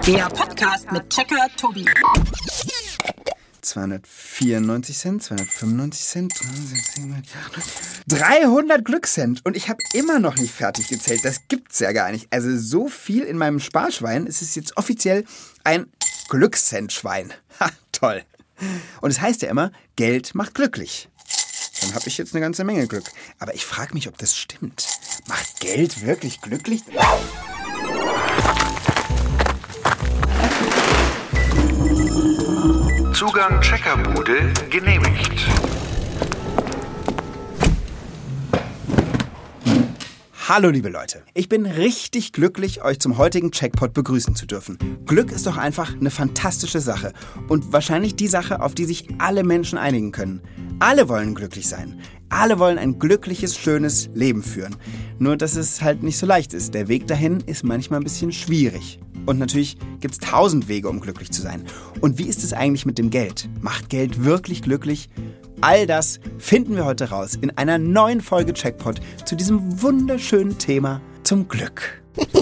Der Podcast mit Checker Tobi. 294 Cent, 295 Cent, 300 Glückscent. Und ich habe immer noch nicht fertig gezählt. Das gibt's ja gar nicht. Also so viel in meinem Sparschwein. Es ist jetzt offiziell ein Glückscentschwein. Ha, toll. Und es heißt ja immer, Geld macht glücklich. Dann habe ich jetzt eine ganze Menge Glück. Aber ich frage mich, ob das stimmt. Macht Geld wirklich glücklich? Zugang Checkerbude genehmigt. Hallo liebe Leute, ich bin richtig glücklich, euch zum heutigen Checkpot begrüßen zu dürfen. Glück ist doch einfach eine fantastische Sache und wahrscheinlich die Sache, auf die sich alle Menschen einigen können. Alle wollen glücklich sein. Alle wollen ein glückliches, schönes Leben führen. Nur, dass es halt nicht so leicht ist. Der Weg dahin ist manchmal ein bisschen schwierig. Und natürlich gibt es 1000 Wege, um glücklich zu sein. Und wie ist es eigentlich mit dem Geld? Macht Geld wirklich glücklich? All das finden wir heute raus in einer neuen Folge Checkpot zu diesem wunderschönen Thema zum Glück.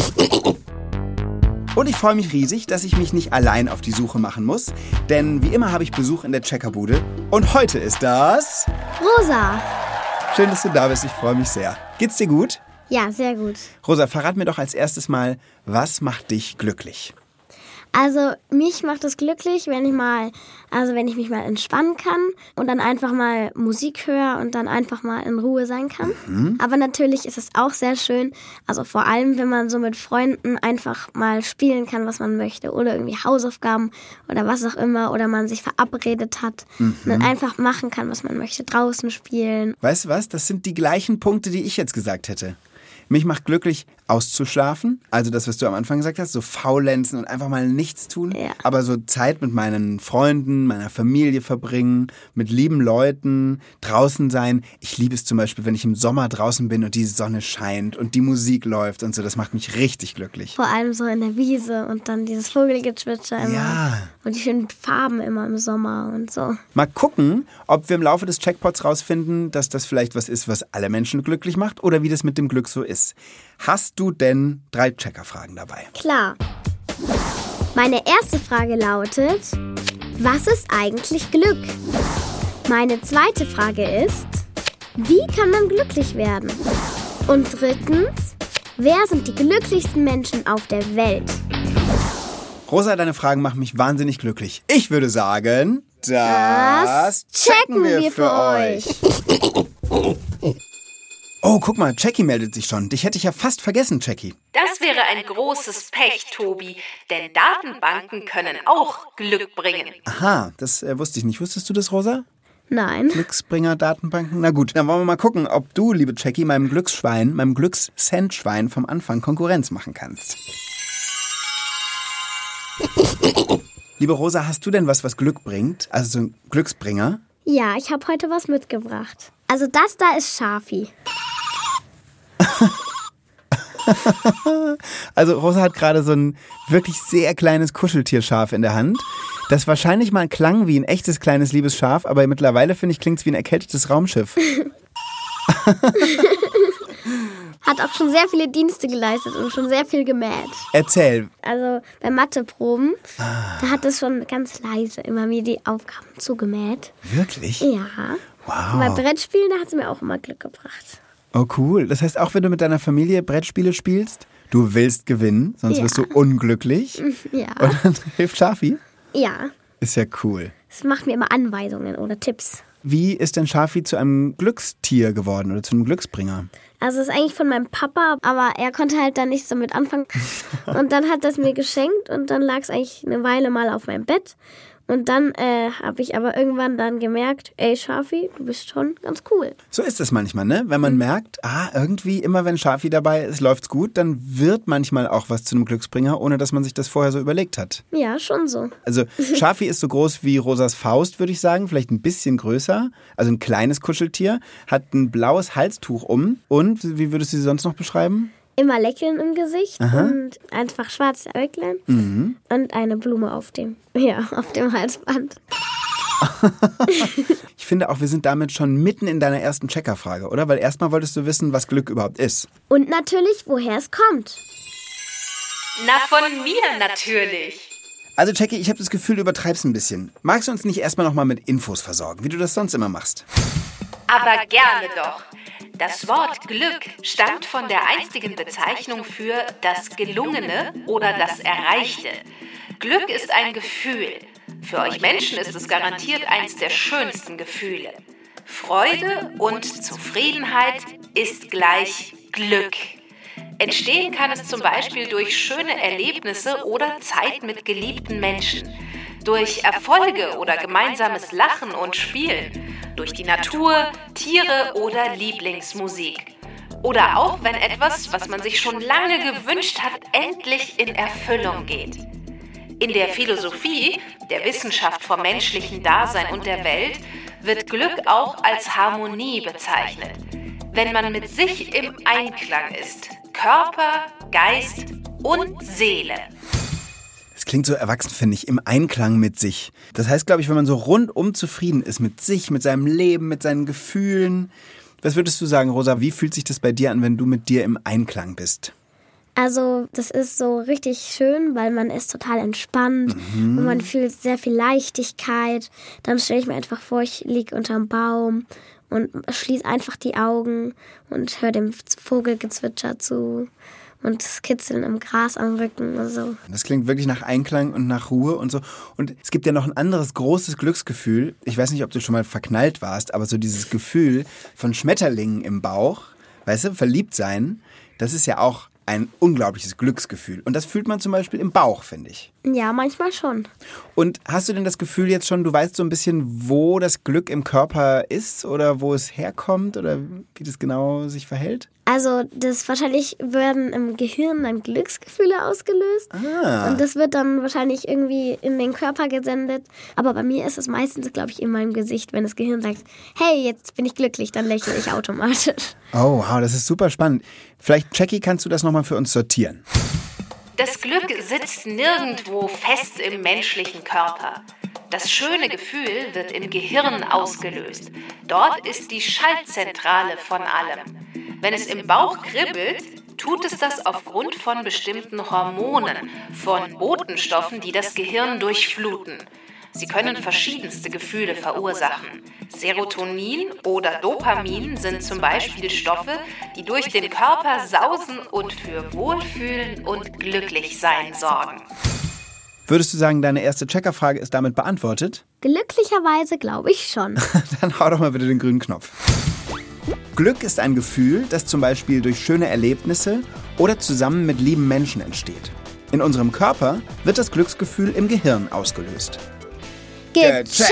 Und ich freue mich riesig, dass ich mich nicht allein auf die Suche machen muss, denn wie immer habe ich Besuch in der Checkerbude und heute ist das... Rosa. Schön, dass du da bist, ich freue mich sehr. Geht's dir gut? Ja, sehr gut. Rosa, verrat mir doch als erstes mal, was macht dich glücklich? Also mich macht es glücklich, wenn ich mich mal entspannen kann und dann einfach mal Musik höre und dann einfach mal in Ruhe sein kann. Aber natürlich ist es auch sehr schön, also vor allem, wenn man so mit Freunden einfach mal spielen kann, was man möchte oder irgendwie Hausaufgaben oder was auch immer oder man sich verabredet hat und dann einfach machen kann, was man möchte, draußen spielen. Weißt du was, das sind die gleichen Punkte, die ich jetzt gesagt hätte. Mich macht glücklich, auszuschlafen. Also das, was du am Anfang gesagt hast, so faulenzen und einfach mal nichts tun. Ja. Aber so Zeit mit meinen Freunden, meiner Familie verbringen, mit lieben Leuten, draußen sein. Ich liebe es zum Beispiel, wenn ich im Sommer draußen bin und die Sonne scheint und die Musik läuft und so. Das macht mich richtig glücklich. Vor allem so in der Wiese und dann dieses Vogelgezwitscher immer. Ja. Und die schönen Farben immer im Sommer und so. Mal gucken, ob wir im Laufe des Checkpots rausfinden, dass das vielleicht was ist, was alle Menschen glücklich macht oder wie das mit dem Glück so ist. Hast du denn 3 Checkerfragen dabei? Klar. Meine erste Frage lautet, was ist eigentlich Glück? Meine zweite Frage ist, wie kann man glücklich werden? Und drittens, wer sind die glücklichsten Menschen auf der Welt? Rosa, deine Fragen machen mich wahnsinnig glücklich. Ich würde sagen, das checken wir für euch. Oh, guck mal, Jackie meldet sich schon. Dich hätte ich ja fast vergessen, Jackie. Das wäre ein großes Pech, Tobi, denn Datenbanken können auch Glück bringen. Aha, das wusste ich nicht. Wusstest du das, Rosa? Nein. Glücksbringer-Datenbanken? Na gut, dann wollen wir mal gucken, ob du, liebe Jackie, meinem Glückscentschwein vom Anfang Konkurrenz machen kannst. Liebe Rosa, hast du denn was Glück bringt? Also so ein Glücksbringer? Ja, ich habe heute was mitgebracht. Also das da ist Schafi. Also Rosa hat gerade so ein wirklich sehr kleines Kuscheltierschaf in der Hand, das wahrscheinlich mal klang wie ein echtes kleines liebes Schaf, aber mittlerweile, finde ich, klingt es wie ein erkältetes Raumschiff. Hat auch schon sehr viele Dienste geleistet und schon sehr viel gemäht. Erzähl. Also bei Matheproben, da hat es schon ganz leise immer mir die Aufgaben zugemäht. Wirklich? Ja. Wow. Und bei Brettspielen, da hat es mir auch immer Glück gebracht. Oh cool. Das heißt, auch wenn du mit deiner Familie Brettspiele spielst, du willst gewinnen, sonst wirst du unglücklich. Ja. Und dann hilft Schafi? Ja. Ist ja cool. Es macht mir immer Anweisungen oder Tipps. Wie ist denn Schafi zu einem Glückstier geworden oder zu einem Glücksbringer? Also es ist eigentlich von meinem Papa, aber er konnte halt dann nichts damit anfangen. Und dann hat er es mir geschenkt und dann lag es eigentlich eine Weile mal auf meinem Bett. Und dann habe ich aber irgendwann dann gemerkt, ey Schafi, du bist schon ganz cool. So ist es manchmal, ne? Wenn man merkt, irgendwie immer wenn Schafi dabei ist, läuft's gut, dann wird manchmal auch was zu einem Glücksbringer, ohne dass man sich das vorher so überlegt hat. Ja, schon so. Also Schafi ist so groß wie Rosas Faust, würde ich sagen, vielleicht ein bisschen größer. Also ein kleines Kuscheltier, hat ein blaues Halstuch um. Und wie würdest du sie sonst noch beschreiben? Immer Lächeln im Gesicht. Aha. Und einfach schwarze Äuglein und eine Blume auf dem Halsband. Ich finde auch, wir sind damit schon mitten in deiner ersten Checkerfrage, oder? Weil erstmal wolltest du wissen, was Glück überhaupt ist. Und natürlich, woher es kommt. Na, von mir natürlich. Also Jackie, ich habe das Gefühl, du übertreibst ein bisschen. Magst du uns nicht erstmal nochmal mit Infos versorgen, wie du das sonst immer machst? Aber gerne doch. Das Wort Glück stammt von der einstigen Bezeichnung für das Gelungene oder das Erreichte. Glück ist ein Gefühl. Für euch Menschen ist es garantiert eins der schönsten Gefühle. Freude und Zufriedenheit ist gleich Glück. Entstehen kann es zum Beispiel durch schöne Erlebnisse oder Zeit mit geliebten Menschen, durch Erfolge oder gemeinsames Lachen und Spielen, durch die Natur, Tiere oder Lieblingsmusik. Oder auch, wenn etwas, was man sich schon lange gewünscht hat, endlich in Erfüllung geht. In der Philosophie, der Wissenschaft vom menschlichen Dasein und der Welt, wird Glück auch als Harmonie bezeichnet. Wenn man mit sich im Einklang ist. Körper, Geist und Seele. Das klingt so erwachsen, finde ich, im Einklang mit sich. Das heißt, glaube ich, wenn man so rundum zufrieden ist mit sich, mit seinem Leben, mit seinen Gefühlen. Was würdest du sagen, Rosa, wie fühlt sich das bei dir an, wenn du mit dir im Einklang bist? Also das ist so richtig schön, weil man ist total entspannt und man fühlt sehr viel Leichtigkeit. Dann stelle ich mir einfach vor, ich liege unterm Baum und schließe einfach die Augen und höre dem Vogelgezwitscher zu und das Kitzeln im Gras am Rücken und so. Das klingt wirklich nach Einklang und nach Ruhe und so. Und es gibt ja noch ein anderes großes Glücksgefühl. Ich weiß nicht, ob du schon mal verknallt warst, aber so dieses Gefühl von Schmetterlingen im Bauch, weißt du, verliebt sein, das ist ja auch ein unglaubliches Glücksgefühl. Und das fühlt man zum Beispiel im Bauch, finde ich. Ja, manchmal schon. Und hast du denn das Gefühl jetzt schon, du weißt so ein bisschen, wo das Glück im Körper ist oder wo es herkommt oder wie das genau sich verhält? Also wahrscheinlich werden im Gehirn dann Glücksgefühle ausgelöst. Und das wird dann wahrscheinlich irgendwie in den Körper gesendet. Aber bei mir ist es meistens, glaube ich, in meinem Gesicht, wenn das Gehirn sagt, hey, jetzt bin ich glücklich, dann lächle ich automatisch. Oh, wow, das ist super spannend. Vielleicht, Jackie, kannst du das nochmal für uns sortieren? Das Glück sitzt nirgendwo fest im menschlichen Körper. Das schöne Gefühl wird im Gehirn ausgelöst. Dort ist die Schaltzentrale von allem. Wenn es im Bauch kribbelt, tut es das aufgrund von bestimmten Hormonen, von Botenstoffen, die das Gehirn durchfluten. Sie können verschiedenste Gefühle verursachen. Serotonin oder Dopamin sind zum Beispiel Stoffe, die durch den Körper sausen und für Wohlfühlen und Glücklichsein sorgen. Würdest du sagen, deine erste Checkerfrage ist damit beantwortet? Glücklicherweise glaube ich schon. Dann hau doch mal bitte den grünen Knopf. Glück ist ein Gefühl, das zum Beispiel durch schöne Erlebnisse oder zusammen mit lieben Menschen entsteht. In unserem Körper wird das Glücksgefühl im Gehirn ausgelöst. Gecheckt!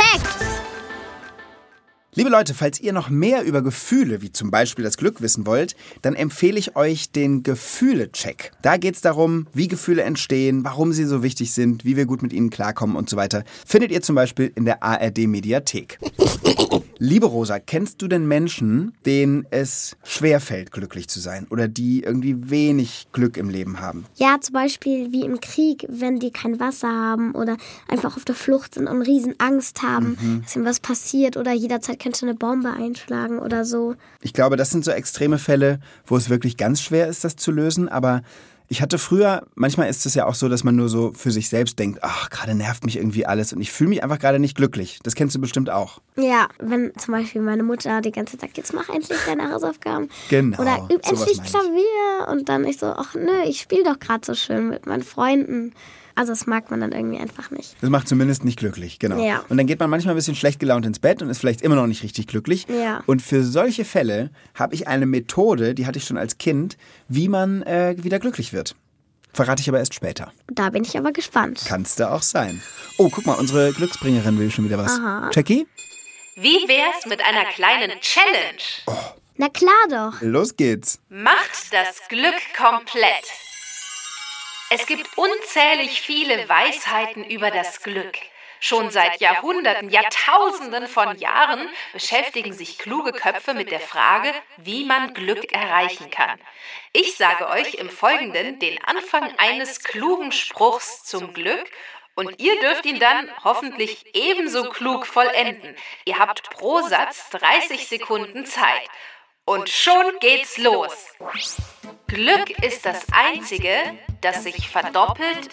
Liebe Leute, falls ihr noch mehr über Gefühle, wie zum Beispiel das Glück, wissen wollt, dann empfehle ich euch den Gefühle-Check. Da geht es darum, wie Gefühle entstehen, warum sie so wichtig sind, wie wir gut mit ihnen klarkommen und so weiter. Findet ihr zum Beispiel in der ARD-Mediathek. Liebe Rosa, kennst du denn Menschen, denen es schwerfällt, glücklich zu sein oder die irgendwie wenig Glück im Leben haben? Ja, zum Beispiel wie im Krieg, wenn die kein Wasser haben oder einfach auf der Flucht sind und riesen Angst haben, dass ihnen was passiert oder jederzeit könnte eine Bombe einschlagen oder so. Ich glaube, das sind so extreme Fälle, wo es wirklich ganz schwer ist, das zu lösen, aber ich hatte früher, manchmal ist es ja auch so, dass man nur so für sich selbst denkt, ach, gerade nervt mich irgendwie alles und ich fühle mich einfach gerade nicht glücklich. Das kennst du bestimmt auch. Ja, wenn zum Beispiel meine Mutter die ganze Zeit sagt, jetzt mach endlich deine Hausaufgaben. Genau. Oder üb endlich Klavier. Und dann ich so, ach nö, ich spiele doch gerade so schön mit meinen Freunden. Also das mag man dann irgendwie einfach nicht. Das macht zumindest nicht glücklich, genau. Ja. Und dann geht man manchmal ein bisschen schlecht gelaunt ins Bett und ist vielleicht immer noch nicht richtig glücklich. Ja. Und für solche Fälle habe ich eine Methode, die hatte ich schon als Kind, wie man wieder glücklich wird. Verrate ich aber erst später. Da bin ich aber gespannt. Kannst du auch sein. Oh, guck mal, unsere Glücksbringerin will schon wieder was. Aha. Jackie? Wie wär's mit einer kleinen Challenge? Na klar doch. Los geht's. Macht das Glück komplett. Es gibt unzählig viele Weisheiten über das Glück. Schon seit Jahrhunderten, Jahrtausenden von Jahren beschäftigen sich kluge Köpfe mit der Frage, wie man Glück erreichen kann. Ich sage euch im Folgenden den Anfang eines klugen Spruchs zum Glück und ihr dürft ihn dann hoffentlich ebenso klug vollenden. Ihr habt pro Satz 30 Sekunden Zeit. Und schon geht's los. Glück ist das Einzige, das sich verdoppelt,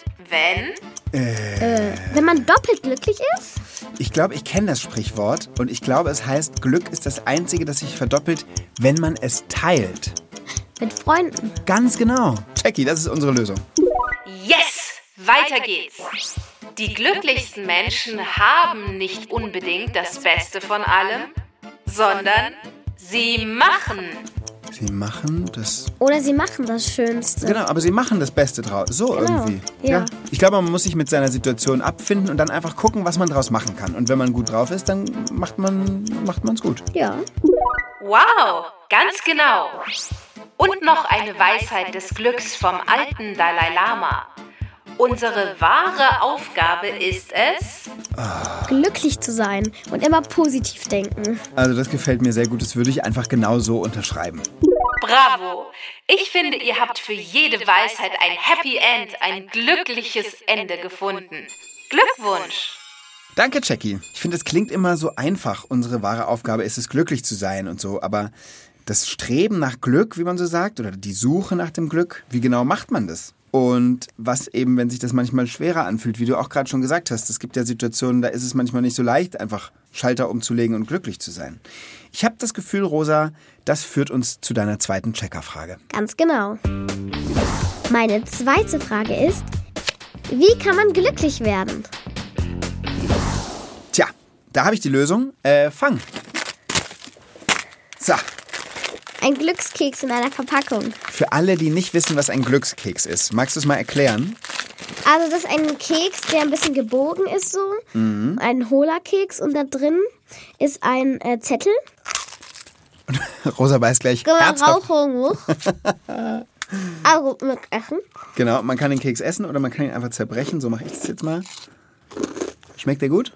Wenn man doppelt glücklich ist? Ich glaube, ich kenne das Sprichwort und ich glaube, es heißt, Glück ist das Einzige, das sich verdoppelt, wenn man es teilt. Mit Freunden. Ganz genau. Jackie, das ist unsere Lösung. Yes! Weiter geht's. Die glücklichsten Menschen haben nicht unbedingt das Beste von allem, sondern sie machen. Sie machen das... Oder sie machen das Schönste. Genau, aber sie machen das Beste draus. So Genau, irgendwie. ja. Ich glaube, man muss sich mit seiner Situation abfinden und dann einfach gucken, was man draus machen kann. Und wenn man gut drauf ist, dann macht man's gut. Ja. Wow, ganz genau. Und noch eine Weisheit des Glücks vom alten Dalai Lama. Unsere wahre Aufgabe ist es... Glücklich zu sein und immer positiv denken. Also das gefällt mir sehr gut. Das würde ich einfach genau so unterschreiben. Bravo! Ich finde, ihr habt für jede Weisheit ein Happy End, ein glückliches Ende gefunden. Glückwunsch! Danke, Jackie. Ich finde, es klingt immer so einfach. Unsere wahre Aufgabe ist es, glücklich zu sein und so. Aber das Streben nach Glück, wie man so sagt, oder die Suche nach dem Glück, wie genau macht man das? Und was eben, wenn sich das manchmal schwerer anfühlt, wie du auch gerade schon gesagt hast. Es gibt ja Situationen, da ist es manchmal nicht so leicht, einfach Schalter umzulegen und glücklich zu sein. Ich habe das Gefühl, Rosa, das führt uns zu deiner zweiten Checkerfrage. Ganz genau. Meine zweite Frage ist, wie kann man glücklich werden? Tja, da habe ich die Lösung. Fang. So. Ein Glückskeks in einer Verpackung. Für alle, die nicht wissen, was ein Glückskeks ist, magst du es mal erklären? Also das ist ein Keks, der ein bisschen gebogen ist so. Ein hohler Keks und da drin ist ein Zettel. Rosa weiß gleich. Rauchung hoch. Also mit Essen. Genau, man kann den Keks essen oder man kann ihn einfach zerbrechen. So mache ich das jetzt mal. Schmeckt der gut?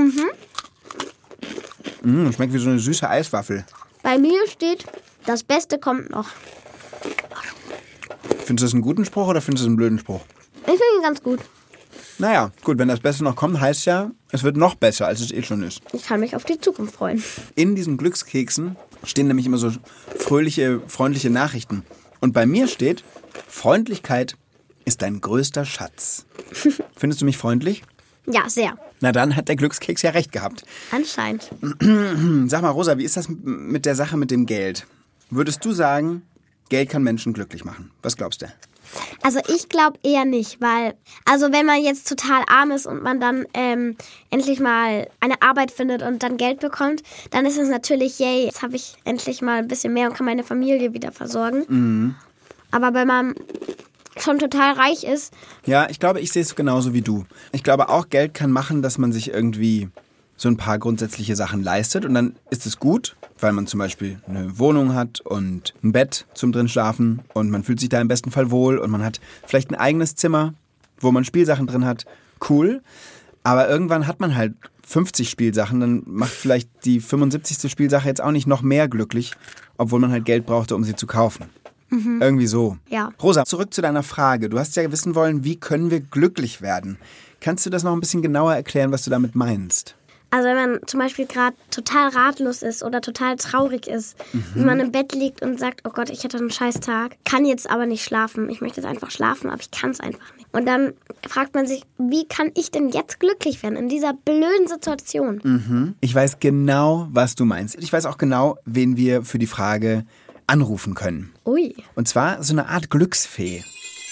Schmeckt wie so eine süße Eiswaffel. Bei mir steht, das Beste kommt noch. Findest du das einen guten Spruch oder findest du das einen blöden Spruch? Ich finde ihn ganz gut. Naja, gut, wenn das Beste noch kommt, heißt ja, es wird noch besser, als es eh schon ist. Ich kann mich auf die Zukunft freuen. In diesen Glückskeksen stehen nämlich immer so fröhliche, freundliche Nachrichten. Und bei mir steht, Freundlichkeit ist dein größter Schatz. Findest du mich freundlich? Ja, sehr. Na dann hat der Glückskeks ja recht gehabt. Anscheinend. Sag mal, Rosa, wie ist das mit der Sache mit dem Geld? Würdest du sagen, Geld kann Menschen glücklich machen? Was glaubst du? Also ich glaube eher nicht, weil, also wenn man jetzt total arm ist und man dann endlich mal eine Arbeit findet und dann Geld bekommt, dann ist es natürlich, yay, jetzt habe ich endlich mal ein bisschen mehr und kann meine Familie wieder versorgen. Aber wenn man schon total reich ist... Ja, ich glaube, ich sehe es genauso wie du. Ich glaube auch, Geld kann machen, dass man sich irgendwie so ein paar grundsätzliche Sachen leistet und dann ist es gut, weil man zum Beispiel eine Wohnung hat und ein Bett zum drin schlafen und man fühlt sich da im besten Fall wohl und man hat vielleicht ein eigenes Zimmer, wo man Spielsachen drin hat. Cool. Aber irgendwann hat man halt 50 Spielsachen, dann macht vielleicht die 75. Spielsache jetzt auch nicht noch mehr glücklich, obwohl man halt Geld brauchte, um sie zu kaufen. Irgendwie so. Ja. Rosa, zurück zu deiner Frage. Du hast ja wissen wollen, wie können wir glücklich werden? Kannst du das noch ein bisschen genauer erklären, was du damit meinst? Also wenn man zum Beispiel gerade total ratlos ist oder total traurig ist, wenn man im Bett liegt und sagt, oh Gott, ich hatte einen scheiß Tag, kann jetzt aber nicht schlafen. Ich möchte jetzt einfach schlafen, aber ich kann es einfach nicht. Und dann fragt man sich, wie kann ich denn jetzt glücklich werden in dieser blöden Situation? Ich weiß genau, was du meinst. Ich weiß auch genau, wen wir für die Frage anrufen können. Ui. Und zwar so eine Art Glücksfee.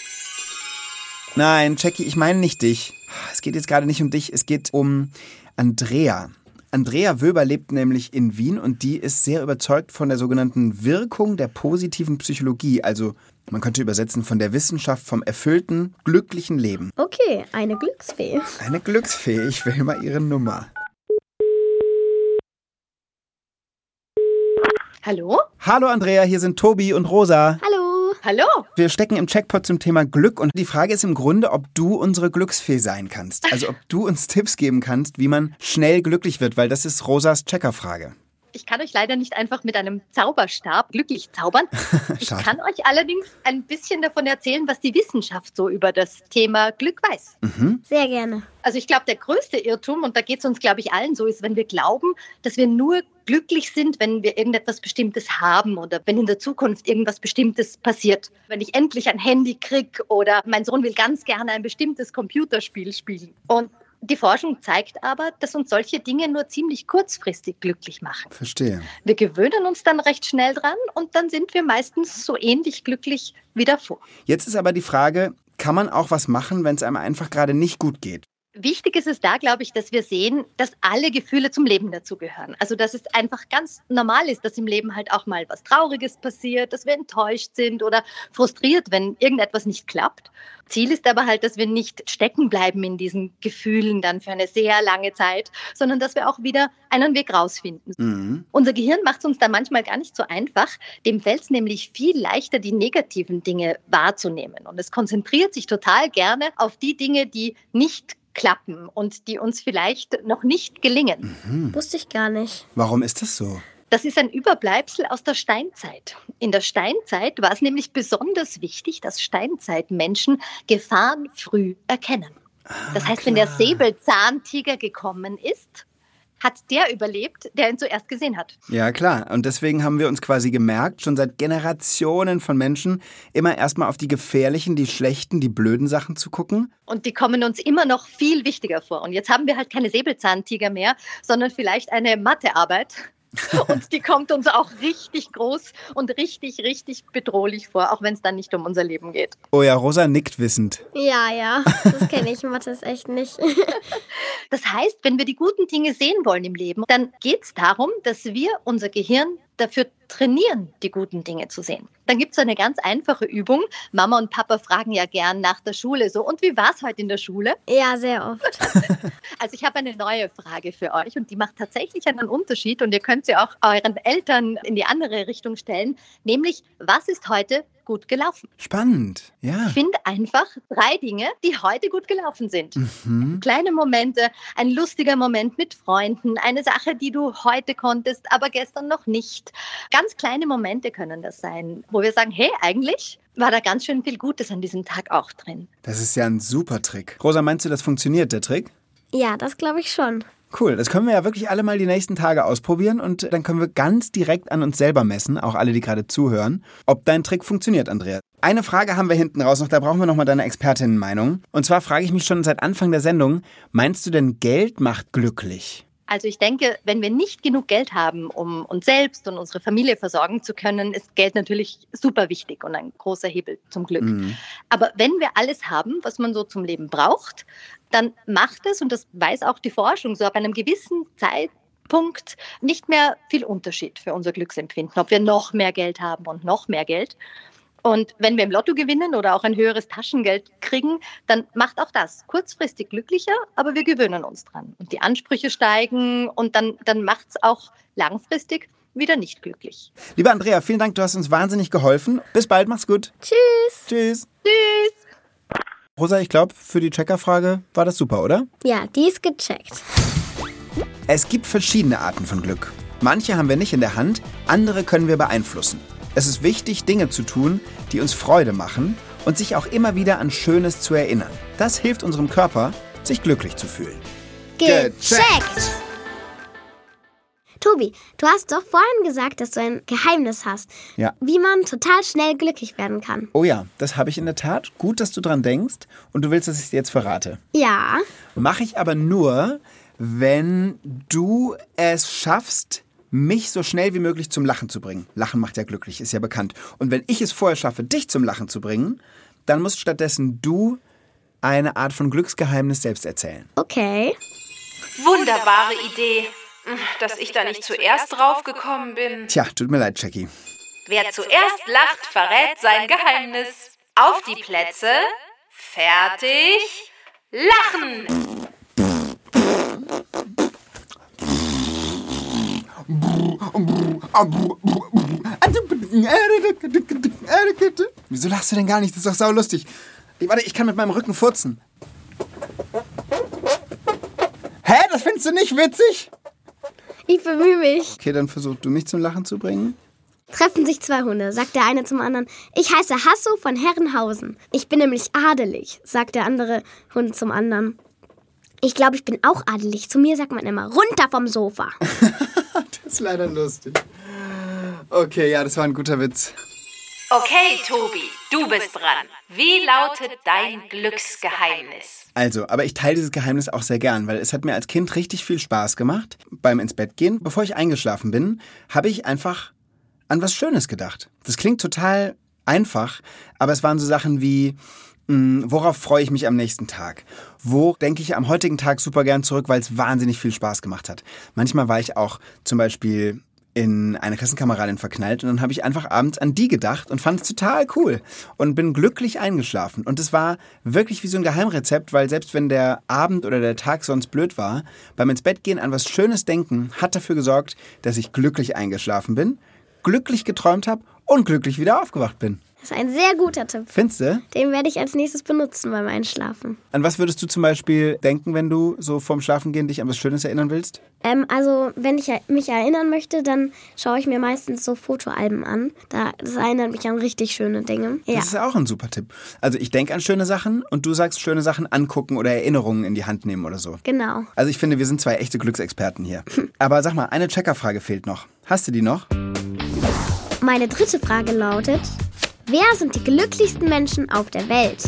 Nein, Jackie, ich meine nicht dich. Es geht jetzt gerade nicht um dich, es geht um Andrea. Andrea Wöber lebt nämlich in Wien und die ist sehr überzeugt von der sogenannten Wirkung der positiven Psychologie. Also man könnte übersetzen von der Wissenschaft vom erfüllten, glücklichen Leben. Okay, eine Glücksfee. Eine Glücksfee, ich will mal ihre Nummer. Hallo? Hallo Andrea, hier sind Tobi und Rosa. Hallo. Hallo? Wir stecken im Checkpot zum Thema Glück und die Frage ist im Grunde, ob du unsere Glücksfee sein kannst. Also ob du uns Tipps geben kannst, wie man schnell glücklich wird, weil das ist Rosas Checkerfrage. Ich kann euch leider nicht einfach mit einem Zauberstab glücklich zaubern. Ich kann euch allerdings ein bisschen davon erzählen, was die Wissenschaft so über das Thema Glück weiß. Sehr gerne. Also ich glaube, der größte Irrtum, und da geht es uns, glaube ich, allen so, ist, wenn wir glauben, dass wir nur glücklich sind, wenn wir irgendetwas Bestimmtes haben oder wenn in der Zukunft irgendwas Bestimmtes passiert. Wenn ich endlich ein Handy kriege oder mein Sohn will ganz gerne ein bestimmtes Computerspiel spielen. Und die Forschung zeigt aber, dass uns solche Dinge nur ziemlich kurzfristig glücklich machen. Verstehe. Wir gewöhnen uns dann recht schnell dran und dann sind wir meistens so ähnlich glücklich wie davor. Jetzt ist aber die Frage, kann man auch was machen, wenn es einem einfach gerade nicht gut geht? Wichtig ist es da, glaube ich, dass wir sehen, dass alle Gefühle zum Leben dazugehören. Also, dass es einfach ganz normal ist, dass im Leben halt auch mal was Trauriges passiert, dass wir enttäuscht sind oder frustriert, wenn irgendetwas nicht klappt. Ziel ist aber halt, dass wir nicht stecken bleiben in diesen Gefühlen dann für eine sehr lange Zeit, sondern dass wir auch wieder einen Weg rausfinden. Unser Gehirn macht es uns da manchmal gar nicht so einfach. Dem fällt es nämlich viel leichter, die negativen Dinge wahrzunehmen. Und es konzentriert sich total gerne auf die Dinge, die nicht klappen und die uns vielleicht noch nicht gelingen. Wusste ich gar nicht. Warum ist das so? Das ist ein Überbleibsel aus der Steinzeit. In der Steinzeit war es nämlich besonders wichtig, dass Steinzeitmenschen Gefahren früh erkennen. Das heißt, wenn der Säbelzahntiger gekommen ist, hat der überlebt, der ihn zuerst gesehen hat. Ja, klar. Und deswegen haben wir uns quasi gemerkt, schon seit Generationen von Menschen, immer erstmal auf die gefährlichen, die schlechten, die blöden Sachen zu gucken. Und die kommen uns immer noch viel wichtiger vor. Und jetzt haben wir halt keine Säbelzahntiger mehr, sondern vielleicht eine Mathearbeit. Und die kommt uns auch richtig groß und richtig, richtig bedrohlich vor, auch wenn es dann nicht um unser Leben geht. Oh ja, Rosa nickt wissend. Ja, das kenne ich. Mathe ist echt nicht. Das heißt, wenn wir die guten Dinge sehen wollen im Leben, dann geht es darum, dass wir unser Gehirn dafür trainieren, die guten Dinge zu sehen. Dann gibt es eine ganz einfache Übung. Mama und Papa fragen ja gern nach der Schule so, und wie war es heute in der Schule? Ja, sehr oft. Also ich habe eine neue Frage für euch und die macht tatsächlich einen Unterschied und ihr könnt sie auch euren Eltern in die andere Richtung stellen, nämlich, was ist heute gut gelaufen? Spannend, ja. Finde einfach 3 Dinge, die heute gut gelaufen sind. Kleine Momente, ein lustiger Moment mit Freunden, eine Sache, die du heute konntest, aber gestern noch nicht. Ganz kleine Momente können das sein, wo wir sagen, hey, eigentlich war da ganz schön viel Gutes an diesem Tag auch drin. Das ist ja ein super Trick. Rosa, meinst du, das funktioniert, der Trick? Ja, das glaube ich schon. Cool, das können wir ja wirklich alle mal die nächsten Tage ausprobieren und dann können wir ganz direkt an uns selber messen, auch alle, die gerade zuhören, ob dein Trick funktioniert, Andrea. Eine Frage haben wir hinten raus noch, da brauchen wir noch mal deine Expertinnenmeinung. Und zwar frage ich mich schon seit Anfang der Sendung, meinst du denn, Geld macht glücklich? Also ich denke, wenn wir nicht genug Geld haben, um uns selbst und unsere Familie versorgen zu können, ist Geld natürlich super wichtig und ein großer Hebel zum Glück. Aber wenn wir alles haben, was man so zum Leben braucht, dann macht es, und das weiß auch die Forschung, so ab einem gewissen Zeitpunkt nicht mehr viel Unterschied für unser Glücksempfinden, ob wir noch mehr Geld haben und noch mehr Geld. Und wenn wir im Lotto gewinnen oder auch ein höheres Taschengeld kriegen, dann macht auch das kurzfristig glücklicher, aber wir gewöhnen uns dran. Und die Ansprüche steigen und dann macht es auch langfristig wieder nicht glücklich. Liebe Andrea, vielen Dank, du hast uns wahnsinnig geholfen. Bis bald, mach's gut. Tschüss. Tschüss. Tschüss. Rosa, ich glaube, für die Checkerfrage war das super, oder? Ja, die ist gecheckt. Es gibt verschiedene Arten von Glück. Manche haben wir nicht in der Hand, andere können wir beeinflussen. Es ist wichtig, Dinge zu tun, die uns Freude machen und sich auch immer wieder an Schönes zu erinnern. Das hilft unserem Körper, sich glücklich zu fühlen. Gecheckt! Tobi, du hast doch vorhin gesagt, dass du ein Geheimnis hast, Ja. wie man total schnell glücklich werden kann. Oh ja, das habe ich in der Tat. Gut, dass du dran denkst und du willst, dass ich es dir jetzt verrate. Ja. Mache ich aber nur, wenn du es schaffst, mich so schnell wie möglich zum Lachen zu bringen. Lachen macht ja glücklich, ist ja bekannt. Und wenn ich es vorher schaffe, dich zum Lachen zu bringen, dann musst stattdessen du eine Art von Glücksgeheimnis selbst erzählen. Okay. Wunderbare Idee. Dass ich da nicht zuerst drauf gekommen bin. Tja, tut mir leid, Jackie. Wer zuerst lacht, verrät sein Geheimnis. Auf die Plätze. Fertig. Lachen! Wieso lachst du denn gar nicht? Das ist doch saulustig. Warte, ich kann mit meinem Rücken furzen. Hä? Das findest du nicht witzig? Ich bemühe mich. Okay, dann versuch du mich zum Lachen zu bringen. Treffen sich zwei Hunde, sagt der eine zum anderen. Ich heiße Hasso von Herrenhausen. Ich bin nämlich adelig, sagt der andere Hund zum anderen. Ich glaube, ich bin auch adelig. Zu mir sagt man immer, runter vom Sofa. Das ist leider lustig. Okay, ja, das war ein guter Witz. Okay, Tobi, du bist dran. Wie lautet dein Glücksgeheimnis? Also, aber ich teile dieses Geheimnis auch sehr gern, weil es hat mir als Kind richtig viel Spaß gemacht. Beim ins Bett gehen, bevor ich eingeschlafen bin, habe ich einfach an was Schönes gedacht. Das klingt total einfach, aber es waren so Sachen wie, worauf freue ich mich am nächsten Tag? Wo denke ich am heutigen Tag super gern zurück, weil es wahnsinnig viel Spaß gemacht hat? Manchmal war ich auch zum Beispiel in eine Klassenkameradin verknallt und dann habe ich einfach abends an die gedacht und fand es total cool und bin glücklich eingeschlafen. Und es war wirklich wie so ein Geheimrezept, weil selbst wenn der Abend oder der Tag sonst blöd war, beim ins Bett gehen an was Schönes denken hat dafür gesorgt, dass ich glücklich eingeschlafen bin, glücklich geträumt habe und glücklich wieder aufgewacht bin. Das ist ein sehr guter Tipp. Findest du? Den werde ich als nächstes benutzen beim Einschlafen. An was würdest du zum Beispiel denken, wenn du so vorm Schlafengehen dich an was Schönes erinnern willst? Also, wenn ich mich erinnern möchte, dann schaue ich mir meistens so Fotoalben an. Das erinnert mich an richtig schöne Dinge. Ja. Das ist auch ein super Tipp. Also ich denke an schöne Sachen und du sagst schöne Sachen angucken oder Erinnerungen in die Hand nehmen oder so. Genau. Also ich finde, wir sind zwei echte Glücksexperten hier. Aber sag mal, eine Checkerfrage fehlt noch. Hast du die noch? Meine dritte Frage lautet: Wer sind die glücklichsten Menschen auf der Welt?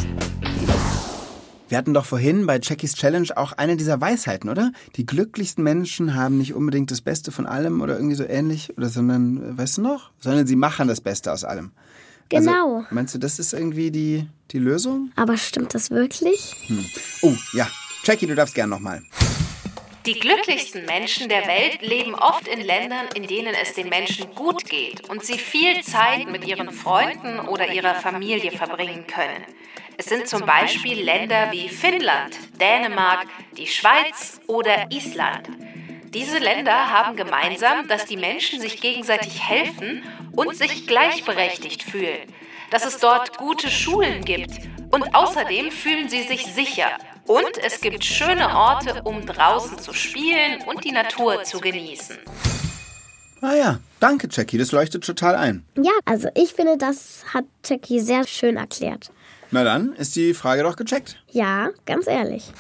Wir hatten doch vorhin bei Jackies Challenge auch eine dieser Weisheiten, oder? Die glücklichsten Menschen haben nicht unbedingt das Beste von allem oder irgendwie so ähnlich, sondern, weißt du noch? Sondern sie machen das Beste aus allem. Genau. Also, meinst du, das ist irgendwie die Lösung? Aber stimmt das wirklich? Oh, ja. Jackie, du darfst gern nochmal. Die glücklichsten Menschen der Welt leben oft in Ländern, in denen es den Menschen gut geht und sie viel Zeit mit ihren Freunden oder ihrer Familie verbringen können. Es sind zum Beispiel Länder wie Finnland, Dänemark, die Schweiz oder Island. Diese Länder haben gemeinsam, dass die Menschen sich gegenseitig helfen und sich gleichberechtigt fühlen, dass es dort gute Schulen gibt und außerdem fühlen sie sich sicher. Und es gibt schöne Orte, um draußen zu spielen und die Natur zu genießen. Ah ja, danke Jackie, das leuchtet total ein. Ja, also ich finde, das hat Jackie sehr schön erklärt. Na dann, ist die Frage doch gecheckt. Ja, ganz ehrlich.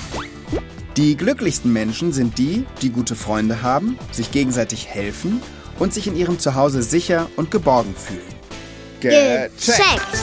Die glücklichsten Menschen sind die, die gute Freunde haben, sich gegenseitig helfen und sich in ihrem Zuhause sicher und geborgen fühlen. Gecheckt!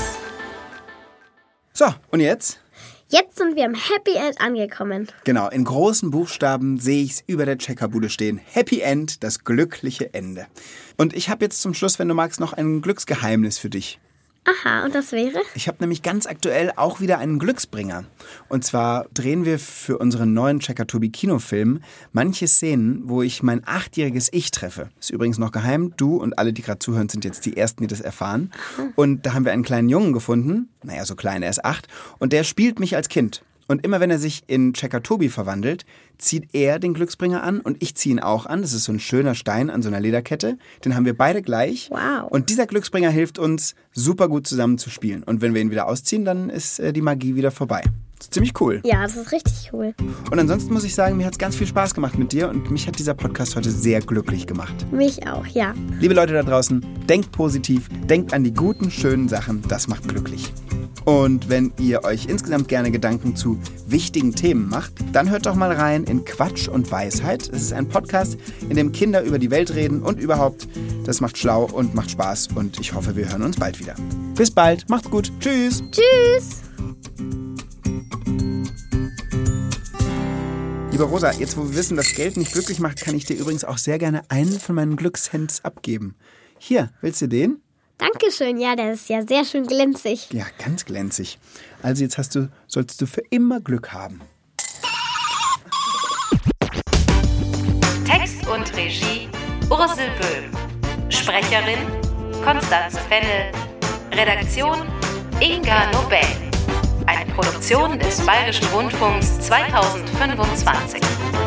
So, und jetzt? Jetzt sind wir im Happy End angekommen. Genau, in großen Buchstaben sehe ich es über der Checkerbude stehen. Happy End, das glückliche Ende. Und ich habe jetzt zum Schluss, wenn du magst, noch ein Glücksgeheimnis für dich. Aha, und das wäre? Ich habe nämlich ganz aktuell auch wieder einen Glücksbringer. Und zwar drehen wir für unseren neuen Checker-Tobi-Kinofilm manche Szenen, wo ich mein 8-jähriges Ich treffe. Ist übrigens noch geheim. Du und alle, die gerade zuhören, sind jetzt die Ersten, die das erfahren. Und da haben wir einen kleinen Jungen gefunden. Naja, so klein, er ist 8. Und der spielt mich als Kind. Und immer wenn er sich in Checker Tobi verwandelt, zieht er den Glücksbringer an und ich ziehe ihn auch an. Das ist so ein schöner Stein an so einer Lederkette. Den haben wir beide gleich. Wow. Und dieser Glücksbringer hilft uns, super gut zusammen zu spielen. Und wenn wir ihn wieder ausziehen, dann ist die Magie wieder vorbei. Das ist ziemlich cool. Ja, das ist richtig cool. Und ansonsten muss ich sagen, mir hat es ganz viel Spaß gemacht mit dir und mich hat dieser Podcast heute sehr glücklich gemacht. Mich auch, ja. Liebe Leute da draußen, denkt positiv, denkt an die guten, schönen Sachen, das macht glücklich. Und wenn ihr euch insgesamt gerne Gedanken zu wichtigen Themen macht, dann hört doch mal rein in Quatsch und Weisheit. Es ist ein Podcast, in dem Kinder über die Welt reden und überhaupt, das macht schlau und macht Spaß und ich hoffe, wir hören uns bald wieder. Bis bald, macht's gut, tschüss. Tschüss. Liebe Rosa, jetzt wo wir wissen, dass Geld nicht glücklich macht, kann ich dir übrigens auch sehr gerne einen von meinen Glückshands abgeben. Hier, willst du den? Dankeschön, ja, der ist ja sehr schön glänzig. Ja, ganz glänzig. Also jetzt solltest du für immer Glück haben. Text und Regie Ursel Böhm. Sprecherin Konstanze Fennel. Redaktion Inga Nobel. Eine Produktion des Bayerischen Rundfunks 2025.